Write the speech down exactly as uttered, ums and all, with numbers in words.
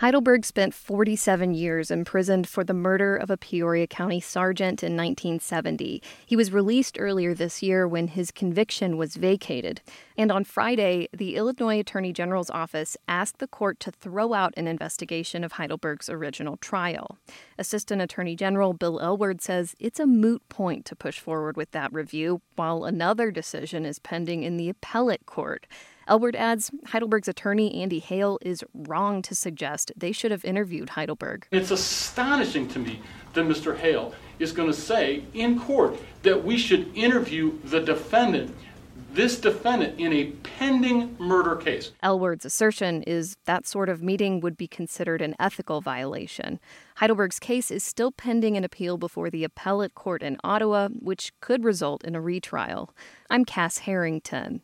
Heidelberg spent forty-seven years imprisoned for the murder of a Peoria County sergeant in nineteen seventy. He was released earlier this year when his conviction was vacated. And on Friday, the Illinois Attorney General's office asked the court to throw out an investigation of Heidelberg's original trial. Assistant Attorney General Bill Elword says it's a moot point to push forward with that review, while another decision is pending in the appellate court. Elword adds Heidelberg's attorney, Andy Hale, is wrong to suggest they should have interviewed Heidelberg. It's astonishing to me that Mister Hale is going to say in court that we should interview the defendant, this defendant, in a pending murder case. Elword's assertion is that sort of meeting would be considered an ethical violation. Heidelberg's case is still pending an appeal before the appellate court in Ottawa, which could result in a retrial. I'm Cass Harrington.